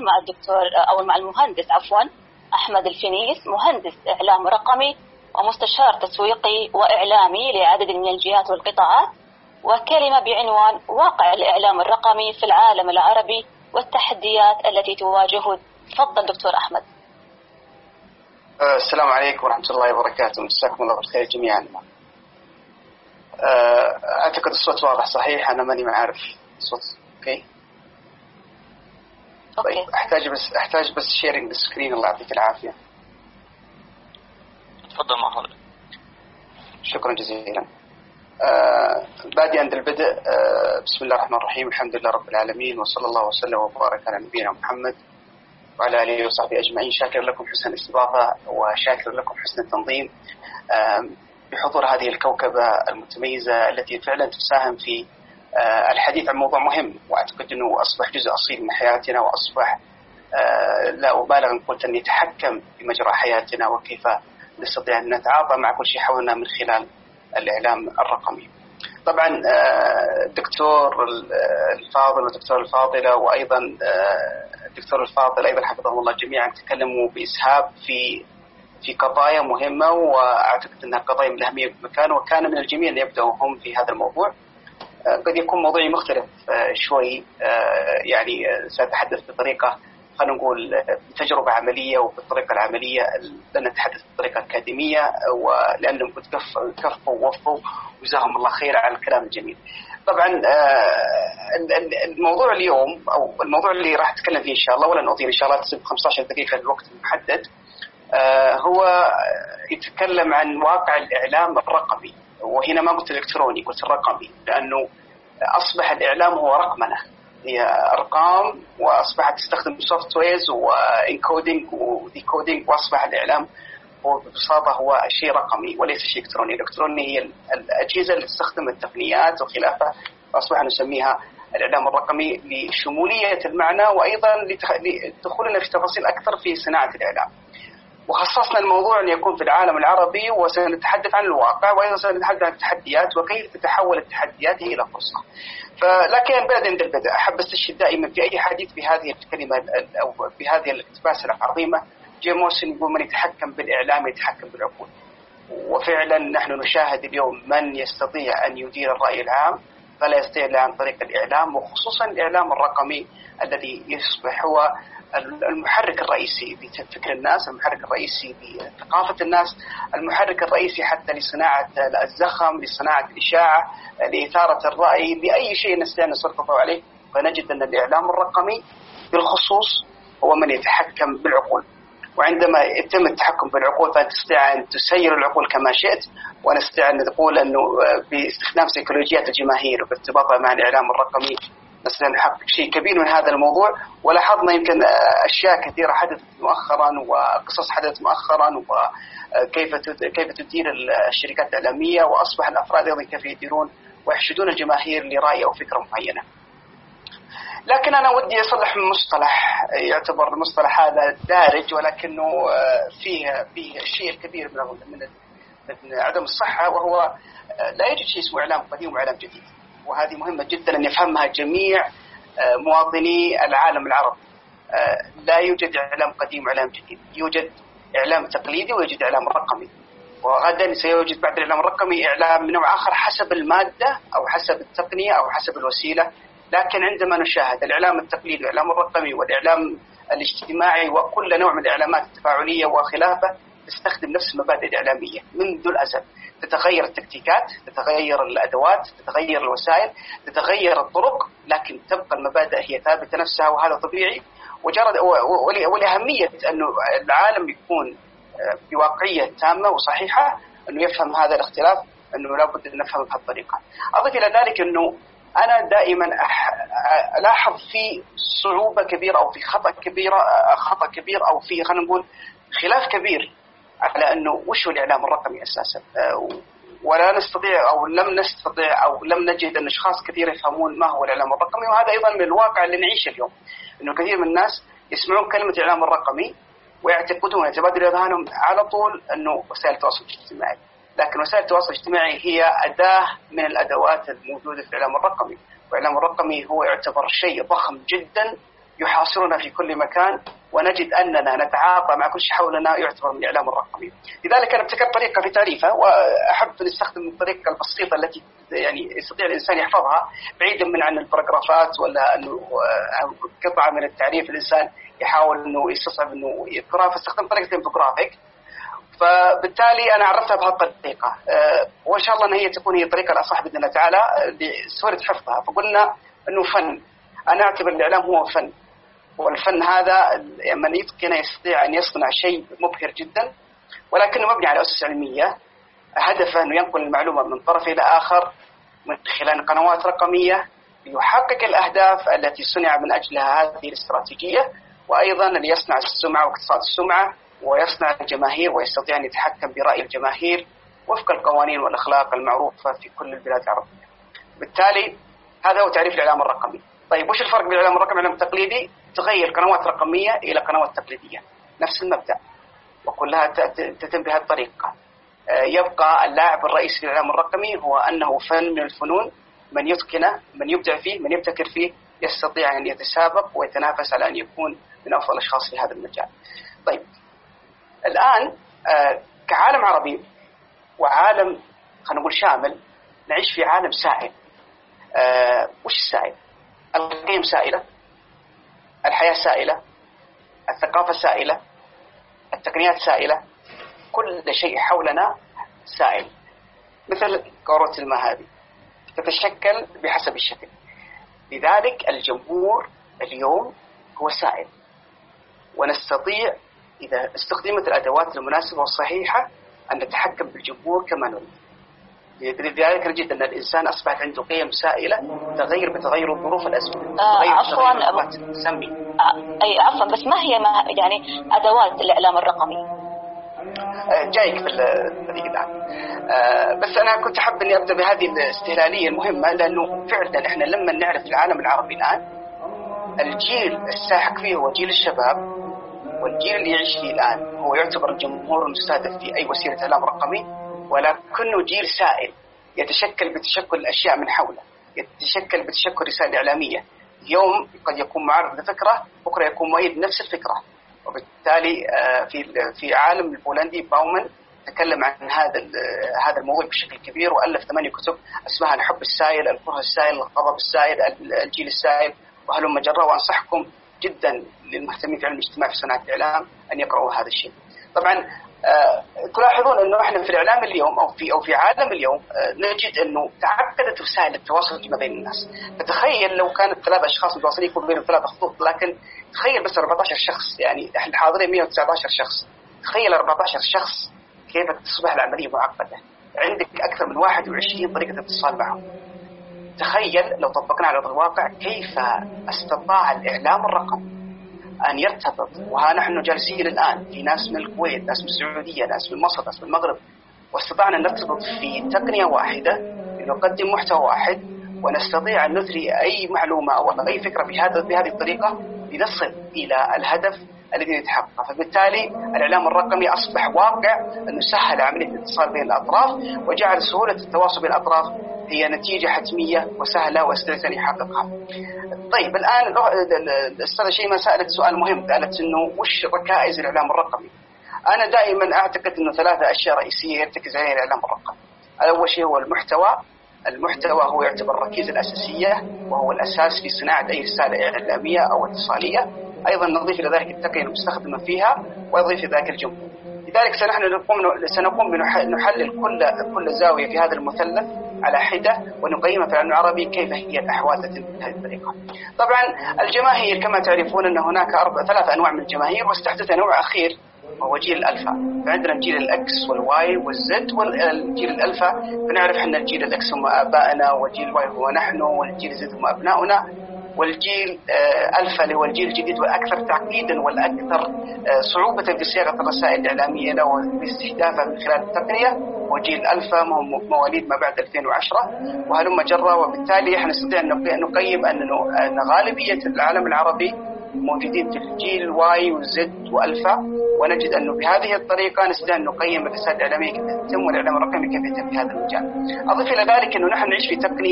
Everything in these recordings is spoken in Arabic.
مع الدكتور أو مع المهندس أحمد الفنيس، مهندس إعلام رقمي ومستشار تسويقي وإعلامي لعدد من الجهات والقطاعات، وكلمة بعنوان واقع الإعلام الرقمي في العالم العربي والتحديات التي تواجهه. تفضل دكتور أحمد. السلام عليكم ورحمة الله وبركاته، مساكم الله بالخير جميعا. أعتقد الصوت واضح صحيح؟ أنا ماني معارف الصوت. أوكي. طيب أحتاج بس شيرينج السكرين. الله يعطيك العافية. تفضل مع حضرتك. شكرا جزيلا. بادئ عند البدء. بسم الله الرحمن الرحيم، الحمد لله رب العالمين، وصلى الله وسلم وبارك على نبينا محمد وعلى آله وصحبه أجمعين. شاكر لكم حسن الاستضافة وشاكر لكم حسن التنظيم بحضور هذه الكوكبة المتميزة التي فعلا تساهم في الحديث عن موضوع مهم، وأعتقد أنه أصبح جزء أصيل من حياتنا، وأصبح لا أبالغ إن قلت أن يتحكم بمجرى حياتنا وكيف نستطيع أن نتعاطى مع كل شيء حولنا من خلال الإعلام الرقمي. طبعا الدكتور الفاضل والدكتور الفاضلة وأيضا الدكتور الفاضل أيضا حفظهم الله جميعا تكلموا بإسهاب في قضايا مهمة، وأعتقد أنها قضايا من الأهمية بمكان، وكان من الجميل أن يبدأوا هم في هذا الموضوع. قد يكون موضوعي مختلف شوي، يعني سأتحدث بطريقة خلينا نقول بتجربة عملية، وبالطريقة العملية لن نتحدث بطريقة أكاديمية، ولأنهم قد كفوا ووفوا وجزاهم الله خير على الكلام الجميل. طبعا الموضوع اليوم أو الموضوع اللي راح أتكلم فيه إن شاء الله، ولن أطيل إن شاء الله، تسيب 15 دقيقة الوقت المحدد، هو يتكلم عن واقع الإعلام الرقمي. وهنا ما قلت الإلكتروني، قلت الرقمي، لأنه أصبح الإعلام هو رقمنة، هي أرقام، وأصبحت تستخدم سوفت ويرز وإنكودينج وديكودينج، وأصبح الإعلام وببساطة هو شيء رقمي وليس شيء إلكتروني. الإلكتروني هي الأجهزة اللي تستخدم التقنيات وخلافها، أصبح نسميها الإعلام الرقمي لشمولية المعنى، وأيضا لدخولنا في تفاصيل أكثر في صناعة الإعلام. وخصصنا الموضوع أن يكون في العالم العربي، وسنتحدث عن الواقع، وأيضا سنتحدث عن التحديات وكيف تتحول التحديات إلى فرصة. لكن عند البدء أحب أستشهد دائما في أي حديث بهذه الكلمة أو بهذه الاقتباس العظيمة. جيم مورسون يقول: من يتحكم بالإعلام يتحكم بالعقول. وفعلا نحن نشاهد اليوم من يستطيع أن يدير الرأي العام فلا يستطيع إلا عن طريق الإعلام، وخصوصا الإعلام الرقمي الذي يصبح هو المحرك الرئيسي بفكر الناس، المحرك الرئيسي بثقافة الناس، المحرك الرئيسي حتى لصناعة الزخم، لصناعة الإشاعة، لإثارة الرأي، لأي شيء نستطيع أن نسلط عليه. فنجد أن الإعلام الرقمي بالخصوص هو من يتحكم بالعقول. وعندما يتم التحكم بالعقول فتستطيع أن تسير العقول كما شئت، ونستطيع أن نقول أنه باستخدام سيكولوجيات الجماهير وبارتباطها مع الإعلام الرقمي نستطيع أن نحقق شيء كبير من هذا الموضوع. ولاحظنا يمكن أشياء كثيرة حدثت مؤخرا، وقصص حدثت مؤخرا، وكيف تدير الشركات الإعلامية، وأصبح الأفراد أيضا كيف يديرون ويحشدون الجماهير لرأي أو فكرة معينة. لكن أنا ودي أصلح مصطلح يعتبر المصطلح هذا دارج، ولكنه فيه الشيء الكبير من عدم الصحة، وهو لا يوجد شيء اسمه إعلام قديم وإعلام جديد. وهذه مهمة جدا أن يفهمها جميع مواطني العالم العربي. لا يوجد إعلام قديم وإعلام جديد، يوجد إعلام تقليدي ويوجد إعلام رقمي، وغدا سيوجد بعد الإعلام الرقمي إعلام من نوع آخر حسب المادة أو حسب التقنية أو حسب الوسيلة. لكن عندما نشاهد الإعلام التقليدي والإعلام الرقمي والإعلام الاجتماعي وكل نوع من الإعلامات التفاعلية وخلافه تستخدم نفس المبادئ الإعلامية منذ الأزل. تتغير التكتيكات، تتغير الأدوات، تتغير الوسائل، تتغير الطرق، لكن تبقى المبادئ هي ثابتة نفسها، وهذا طبيعي. ولأهمية أنه العالم يكون بواقعية تامة وصحيحة، أنه يفهم هذا الاختلاف، أنه لابد أن نفهم بهذه الطريقة. أضيف إلى ذلك أنه أنا دائما ألاحظ في صعوبة كبيرة أو في خطأ كبير أو في خلينا نقول خلاف كبير على أنه وش هو الإعلام الرقمي أساسا. ولا نستطيع أو لم نستطيع أو لم نجد أن أشخاص كثير يفهمون ما هو الإعلام الرقمي. وهذا أيضا من الواقع اللي نعيشه اليوم، أنه كثير من الناس يسمعون كلمة الإعلام الرقمي ويعتقدون يتبادل أذهانهم على طول أنه وسائل التواصل الاجتماعي. لكن وسائل التواصل الاجتماعي هي أداة من الأدوات الموجودة في الإعلام الرقمي، والإعلام الرقمي هو يعتبر شيء ضخم جدا يحاصرنا في كل مكان، ونجد أننا نتعاطى مع كل شيء حولنا يعتبر من الإعلام الرقمي. لذلك أنا ابتكرت طريقة في تعريفها، وأحب أن أستخدم الطريقة البسيطة التي يعني يستطيع الإنسان يحفظها بعيدا من عن الباراجرافات ولا أنه قطعة من التعريف الإنسان يحاول أنه يستصعب أنه يذكرها، فاستخدمت طريقة انفوجرافيك. فبالتالي أنا عرفتها بهالطريقة، وإن شاء الله أن هي تكون هي الطريقة الأصح بإذن الله تعالى لسهولة حفظها. فقلنا أنه فن، أنا أعتبر الإعلام هو فن، والفن هذا من يتقن يستطيع أن يصنع شيء مبهر جدا، ولكنه مبني على أسس علمية، هدفه أنه ينقل المعلومة من طرف إلى آخر من خلال قنوات رقمية ليحقق الأهداف التي صنع من أجلها هذه الاستراتيجية، وأيضا ليصنع السمعة واقتصاد السمعة، ويصنع الجماهير ويستطيع أن يتحكم برأي الجماهير وفق القوانين والأخلاق المعروفة في كل البلاد العربية. بالتالي هذا هو تعريف الإعلام الرقمي. طيب وش الفرق بين الإعلام الرقمي والإعلام التقليدي؟ تغير قنوات رقمية إلى قنوات تقليدية، نفس المبدأ وكلها تتم بهذه الطريقة. يبقى اللاعب الرئيسي في الإعلام الرقمي هو أنه فن من الفنون، من يتقنه، من يبدع فيه، من يبتكر فيه، يستطيع أن يتسابق ويتنافس على أن يكون من أفضل الأشخاص في هذا المجال. طيب الآن كعالم عربي وعالم خلينا نقول شامل، نعيش في عالم سائل. وش السائل؟ القيم سائلة، الحياة سائلة، الثقافة سائلة، التقنيات سائلة، كل شيء حولنا سائل. مثل كرة الماء هذه تتشكل بحسب الشكل، لذلك الجمهور اليوم هو سائل، ونستطيع إذا استخدمت الأدوات المناسبة والصحيحة أن نتحكم بالجمهور كما نريد. لذلك نجد أن الإنسان أصبحت عنده قيم سائلة تغير بتغير الظروف الأزمنة. عفوا بس ما هي يعني أدوات الإعلام الرقمي؟ جايك في هذه الآن. بس أنا كنت أحب أني أبدأ بهذه الاستهلالية المهمة، لأنه فعلا إحنا لما نعرف العالم العربي الآن، الجيل الساحق فيه هو جيل الشباب، والجيل اللي يعيش فيه الآن هو يعتبر الجمهور المستهدف في أي وسيلة إعلام رقمي، ولكنه جيل سائل يتشكل بتشكل الأشياء من حوله، يتشكل بتشكل رسالة إعلامية. يوم قد يكون معارض لفكرة، بكرة يكون مؤيد نفس الفكرة. وبالتالي في عالم البولندي باومان تكلم عن هذا الموضوع بشكل كبير، وألف 8 كتب اسمها الحب السائل، الكره السائل، الغضب السائل، الجيل السائل، وهلم جرا. وأنصحكم جدا للمهتمين في علم الاجتماع في صناعة الإعلام أن يقرأوا هذا الشيء. طبعا تلاحظون أنه إحنا في الإعلام اليوم أو في عالم اليوم نجد أنه تعقدت وسائل التواصل ما بين الناس. فتخيل لو كانت 3 أشخاص متواصلين يكون بينهم 3 خطوط، لكن تخيل بس 14 شخص، يعني إحنا حاضرين 119 شخص، تخيل 14 شخص كيف تصبح العملية معقدة. عندك أكثر من 21 طريقة اتصال معهم. تخيل لو طبقنا على أرض الواقع كيف استطاع الإعلام الرقمي أن يرتبط. وها نحن جالسين الآن في ناس من الكويت، ناس من السعودية، ناس من مصر، ناس من المغرب، واستطعنا أن نرتبط في تقنية واحدة نقدم محتوى واحد، ونستطيع أن نثري أي معلومة أو أي فكرة بهذه الطريقة لنصل إلى الهدف الذي يتحقق. فبالتالي الإعلام الرقمي أصبح واقع أنه سهل عملية الاتصال بين الأطراف، وجعل سهولة التواصل بين الأطراف هي نتيجة حتمية وسهلة واستطاع أن يحققها. طيب الآن الأستاذة شيماء سألت سؤال مهم، قالت إنه وش ركائز الإعلام الرقمي؟ أنا دائما أعتقد إنه 3 أشياء رئيسية يرتكز عليها الإعلام الرقمي. أول شيء هو المحتوى هو يعتبر الركيزة الأساسية، وهو الأساس في صناعة أي رسالة إعلامية أو اتصالية. أيضا نضيف إلى ذلك التقنية المستخدمة فيها، ويضيف إلى ذلك الجمهور. لذلك سنقوم بنحلل كل زاوية في هذا المثلث على حدة، ونقيمها في العالم العربي كيف هي الأحوال تتم بهذه الطريقة. طبعا الجماهير كما تعرفون أن هناك 3 أنواع من الجماهير، واستحدث نوع أخير وهو جيل الألفا. فعندنا الجيل الأكس والواي والزد. والجيل الألفا فنعرف أن الجيل الأكس هم آبائنا، والجيل الواي هو نحن، والجيل الزد هم أبناؤنا، والجيل ألفا اللي هو الجيل الجديد والأكثر تعقيدا والأكثر صعوبة في صياغة الرسائل الإعلامية له واستهدافها من خلال التقنية، وجيل ألفا هم مواليد ما بعد 2010 وهلم جرا. وبالتالي احنا نستطيع أن نقيم أن غالبية العالم العربي موجودين في الجيل واي وزد وألفا، ونجد أنه بهذه الطريقة نستطيع أن نقيم الرسائل الإعلامية كيف تتم والإعلام الرقمي كيف يتم في هذا المجال. أضيف إلى ذلك أنه نحن نعيش في تقنية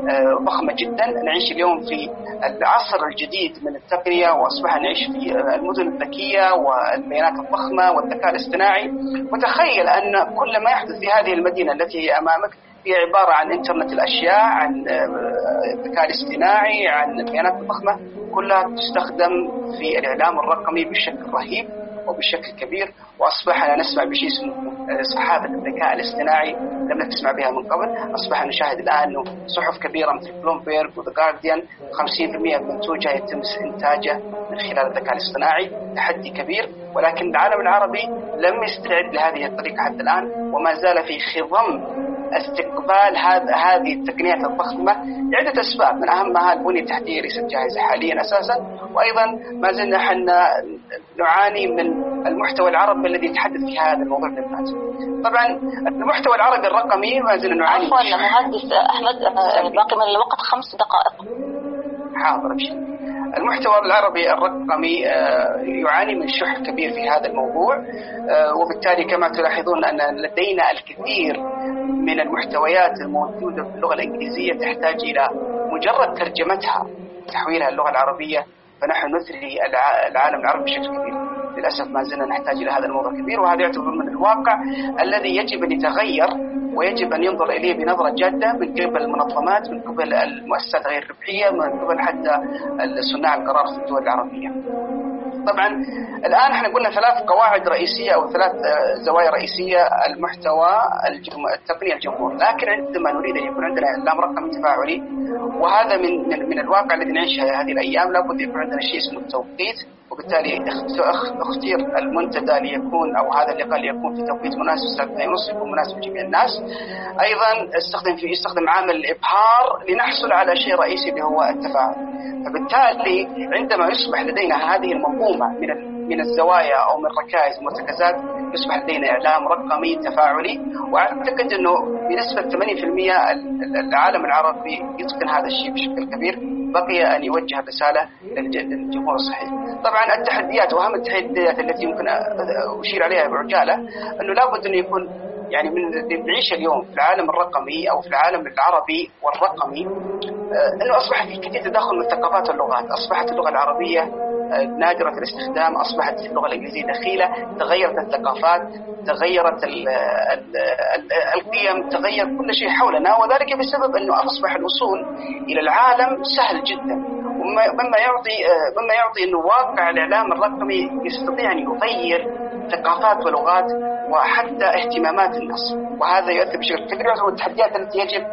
ضخمة جدا. نعيش اليوم في العصر الجديد من التقنية، وأصبح نعيش في المدن الذكية والبيانات الضخمة والذكاء الاصطناعي. وتخيل أن كل ما يحدث في هذه المدينة التي هي أمامك هي عبارة عن إنترنت الأشياء، عن الذكاء الاصطناعي، عن البيانات الضخمة، كلها تستخدم في الإعلام الرقمي بشكل رهيب وبشكل كبير. وأصبحنا نسمع بشيء اسمه صحافة الذكاء الاصطناعي لم نسمع بها من قبل. أصبح نشاهد الآن أنه صحف كبيرة مثل بلومبيرغ وذا جارديان 50% من منتوجها يتم إنتاجه من خلال الذكاء الاصطناعي. تحدي كبير، ولكن العالم العربي لم يستعد لهذه الطريقة حتى الآن، وما زال في خضم استقبال هذه التقنيات الضخمة لعدة أسباب، من أهمها البنية التحتية ليست جاهزة حاليا أساسا، وأيضا ما زلنا حنا نعاني من المحتوى العربي الذي يتحدث في هذا الموضوع بالذات. طبعا المحتوى العربي الرقمي ما زلنا نعاني. عفوا مهندس أحمد، باقي من الوقت 5 دقائق. حاضر أمشي. المحتوى العربي الرقمي يعاني من شح كبير في هذا الموضوع، وبالتالي كما تلاحظون أن لدينا الكثير من المحتويات الموجودة باللغة الإنجليزية تحتاج إلى مجرد ترجمتها تحويلها اللغة العربية، فنحن نثري العالم العربي بشكل كبير. للأسف ما زلنا نحتاج إلى هذا الموضوع كبير، وهذا يعتبر من الواقع الذي يجب أن يتغير، ويجب أن ينظر إليه بنظرة جادة من قبل المنظمات، من قبل المؤسسات غير الربحية، من قبل حتى صناع القرار في الدول العربية. طبعا الآن احنا قلنا 3 قواعد رئيسية أو 3 زوايا رئيسية: المحتوى، التقنية، الجمهور. لكن عندما نريد أن يكون عندنا إعلام رقمي تفاعلي، وهذا من الواقع الذي نعيشه هذه الأيام، لابد يكون عندنا شيء اسمه التوقيت. وبالتالي اختير المنتدى ليكون أو هذا اللقاء ليكون في توقيت مناسب 2:30 يكون مناسب لجميع الناس. أيضا استخدم عامل الإبهار لنحصل على شيء رئيسي اللي هو التفاعل. فبالتالي عندما يصبح لدينا هذه المنظومة من الزوايا أو من ركائز ومرتكزات، يصبح لدينا إعلام رقمي تفاعلي. وأعتقد أنه بنسبة 80% العالم العربي يتقن هذا الشيء بشكل كبير. بقي أن يوجه الرسالة للجمهور الصحيح. طبعا التحديات وأهم التحديات التي يمكن أشير عليها بعجالة، أنه لابد أن يكون يعني من نعيش اليوم في العالم الرقمي أو في العالم العربي والرقمي، أنه أصبح في كثير تداخل من ثقافات اللغات. أصبحت اللغة العربية نادرة الاستخدام، أصبحت اللغة الإنجليزية دخيلة، تغيرت الثقافات، تغيرت القيم، تغير كل شيء حولنا، وذلك بسبب أنه أصبح الوصول إلى العالم سهل جدا، مما يعطي أنه واقع الإعلام الرقمي يستطيع أن يغير ثقافات ولغات وحتى اهتمامات الناس، وهذا يؤثر بشكل كبير. وهو التحديات التي يجب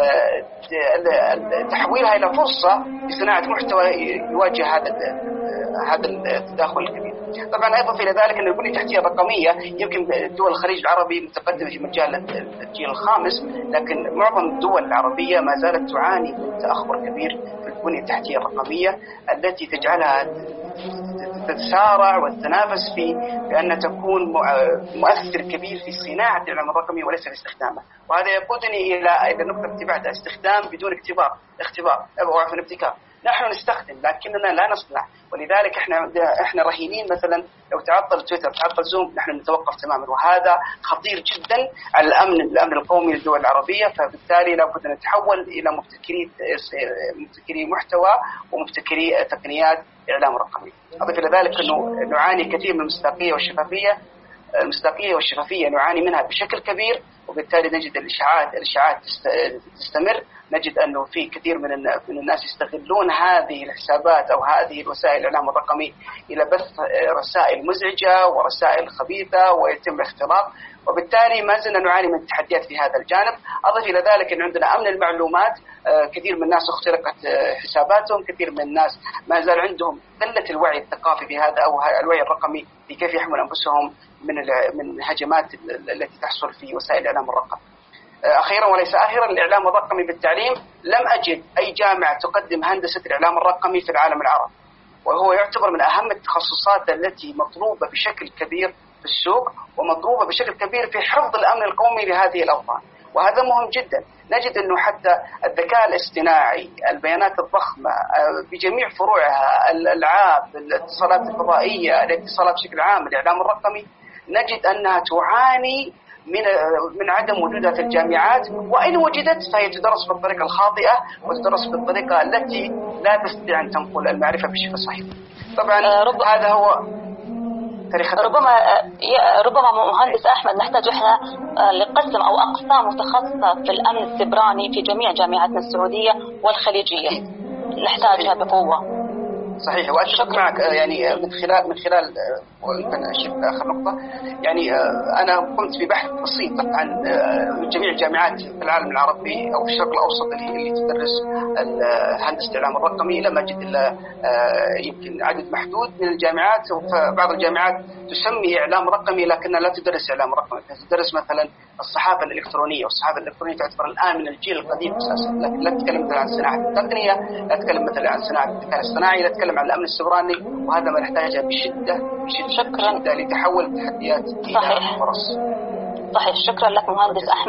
تحويلها إلى فرصة لصناعة محتوى يواجه هذا التداخل الكبير. طبعا أيضا إلى ذلك أن البنية التحتية الرقمية يمكن دول الخليج العربي متقدمة في مجال الجيل الخامس، لكن معظم الدول العربية ما زالت تعاني من تأخر كبير في البنية التحتية الرقمية التي تجعلها تتسارع وتتنافس في بأن تكون مؤثر كبير في صناعة الإعلام الرقمي وليس في استخدامه. وهذا يقودني إلى نقطة بعدها: استخدام بدون اختبار أو ابتكار. نحن نستخدم لكننا لا نصنع، ولذلك احنا رهينين. مثلا لو تعطل تويتر، تعطل زوم، نحن نتوقف تماما، وهذا خطير جدا على الامن القومي للدول العربيه. فبالتالي لابد ان نتحول الى مبتكري محتوى ومبتكري تقنيات اعلام رقمي. اضيف الى ذلك انه نعاني كثير من المصداقيه والشفافيه نعاني منها بشكل كبير، وبالتالي نجد الاشاعات تستمر. نجد أنه في كثير من الناس يستغلون هذه الحسابات أو هذه الوسائل الإعلام الرقمي إلى بث رسائل مزعجة ورسائل خبيثة ويتم الاختراق، وبالتالي ما زلنا نعاني من التحديات في هذا الجانب. أضف إلى ذلك أن عندنا أمن المعلومات، كثير من الناس اخترقت حساباتهم، كثير من الناس ما زال عندهم قلة الوعي الثقافي بهذا أو الوعي الرقمي في كيف يحمل أنفسهم من الهجمات التي تحصل في وسائل الإعلام الرقمي. أخيرا وليس آخرا، الإعلام الرقمي بالتعليم. لم أجد أي جامعة تقدم هندسة الإعلام الرقمي في العالم العربي، وهو يعتبر من أهم التخصصات التي مطلوبة بشكل كبير في السوق، ومطلوبة بشكل كبير في حفظ الأمن القومي لهذه الأوطان، وهذا مهم جدا. نجد أنه حتى الذكاء الاصطناعي، البيانات الضخمة بجميع فروعها، الألعاب، الاتصالات الفضائية، الاتصالات بشكل عام، الإعلام الرقمي، نجد أنها تعاني من عدم وجودها في الجامعات، وإن وجدت فهي تدرس بالطريقة الخاطئة وتدرس بالطريقة التي لا تستطيع أن تنقل المعرفة بشكل صحيح. طبعا هذا هو تاريخ. ربما مهندس أحمد نحتاج إحنا لقسم أو أقسام متخصصة في الأمن السبراني في جميع جامعاتنا السعودية والخليجية، نحتاجها بقوة. صحيح، وأتفق معك يعني من خلال آخر نقطة، يعني أنا قمت ببحث بسيط عن جميع الجامعات في العالم العربي أو في الشرق الأوسط اللي تدرس هندسة الإعلام الرقمي، لم أجد إلا يمكن عدد محدود من الجامعات. وبعض الجامعات تسمي إعلام رقمي لكنها لا تدرس إعلام رقمي، تدرس مثلا الصحافة الإلكترونية، والصحافة الإلكترونية تعتبر الآن من الجيل القديم أساسا، لكن لا تتكلم مثلا عن صناعة التقنية، لا تتكلم مثلا عن صناعة الذكاء الاصطناعي، لا تتكلم عن الأمن السبراني، وهذا ما نحتاجه بشدة شكرا لتحول التحديات إلى فرص. صحيح، شكرا لك مهندس أحمد.